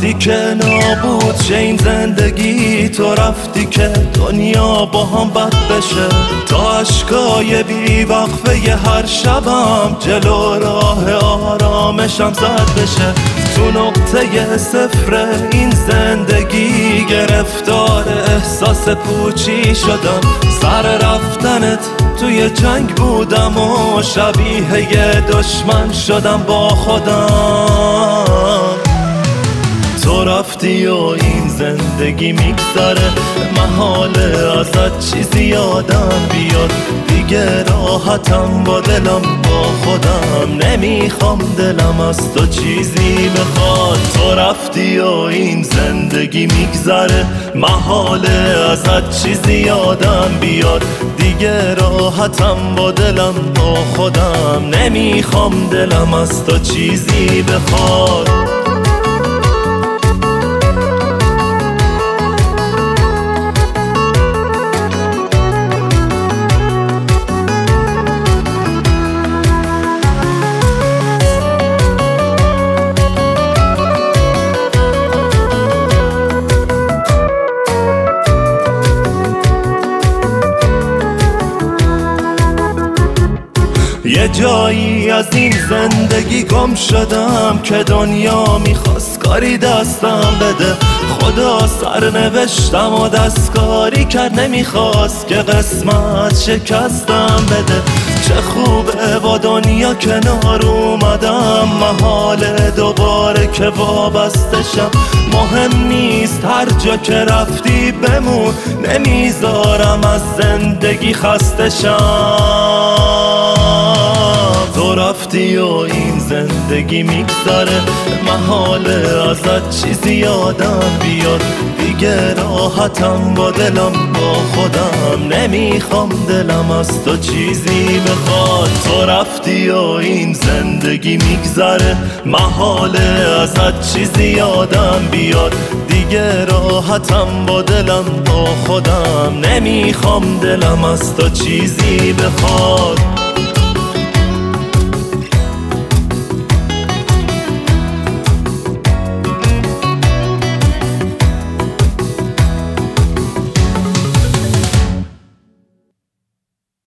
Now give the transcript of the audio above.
رفتی که نابود شه این زندگی، تو رفتی که دنیا با هم بد بشه. تا اشکای بی وقفه هر شبم جلو راه آرامشم زد بشه. تو نقطه صفر این زندگی گرفتار احساس پوچی شدم. سر رفتنت توی جنگ بودم و شبیه یه دشمن شدم با خودم. تو رفتی و این زندگی میگذره، محاله ازت چیزی یادم بیاد. دیگه راحتم با دلم با خودم، نمیخوام دلم از تو چیزی بخواد. تو رفتی و این زندگی میگذره، محاله ازت چیزی یادم بیاد. دیگه راحتم با دلم با خودم، نمیخوام دلم از تو چیزی بخواد. یه جایی از این زندگی گم شدم که دنیا میخواست کاری دستم بده. خدا سرنوشتم و دستکاری کرد، نمیخواست که قسمت شکستم بده. چه خوبه با دنیا کنار اومدم، محاله دوباره که وابسته شم. مهم نیست هر جا که رفتی بمون، نمیذارم از زندگی خسته شم. تو رفتی و این زندگی میگذره، محاله ازت چیزی یادم بیاد. دیگه راحتم با دلم با خودم، نمیخوام دلم از تو چیزی بخواد. تو رفتی و این زندگی میگذره، محاله ازت چیزی یادم بیاد. دیگه راحتم با دلم با خودم، نمیخوام دلم از تو چیزی بخواد.